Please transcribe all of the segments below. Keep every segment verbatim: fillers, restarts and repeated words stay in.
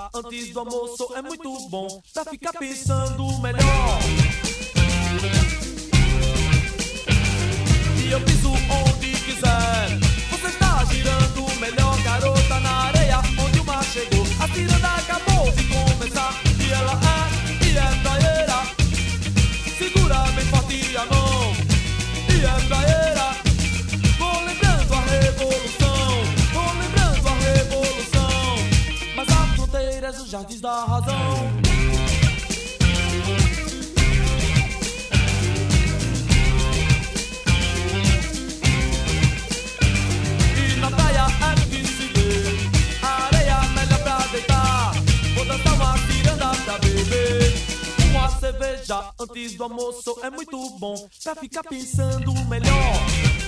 cerveja antes do almoço é muito bom pra ficar pensando melhor. E eu piso onde quiser. Você está girando melhor, garota, na areia onde o mar chegou. A ciranda acabou de começar e ela é, e é praieira. Segura bem forte a mão e é praieira. Vou lembrando a revolução, vou lembrando a revolução. Mas há fronteiras dos jardins da razão. E na praia é que se vê a areia melhor pra deitar. Vou dançar uma ciranda pra beber uma cerveja antes do almoço é muito bom pra ficar pensando melhor.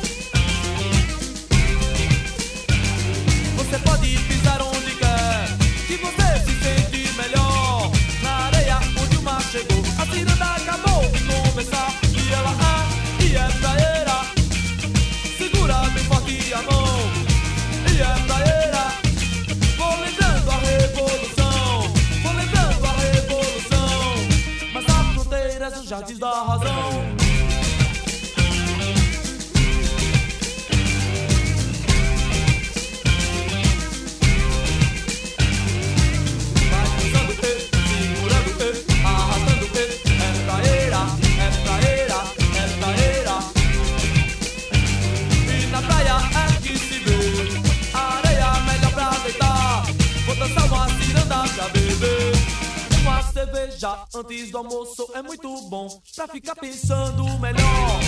Você pode pisar onde quer, que você se sente melhor. Na areia onde o mar chegou, a ciranda acabou de começar e ela é, e é praieira. Segura bem forte a mão e é praieira. Vou lembrando a revolução, vou lembrando a revolução. Mas há fronteiras nos jardins da razão. Cerveja antes do almoço é muito bom pra ficar pensando melhor.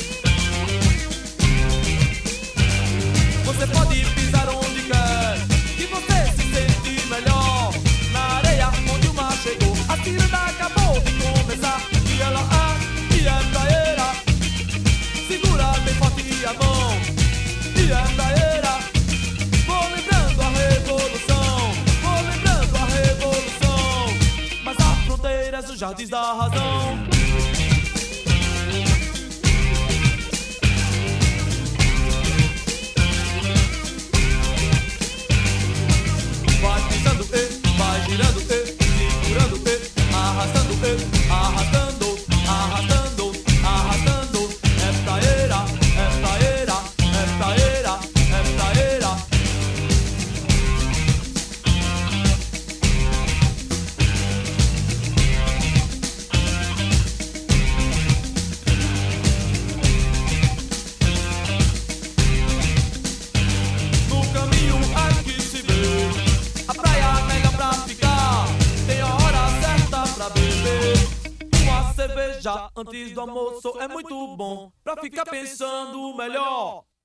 Você pode pisar onde quer, que você se sente melhor. Na areia onde o mar chegou, a ciranda acabou de começar e ela é, e é praieira. Segura bem forte a mão e é praieira. Vou lembrando a revolução, vou lembrando a revolução. Mas há fronteiras dos jardins da razão. Vai pisando e, vai girando e, segurando e, arrastando e, arrastando, arrastando, arrastando. É praieira, é praieira, é praieira, é praieira. Cerveja antes do almoço é muito bom pra ficar pensando melhor.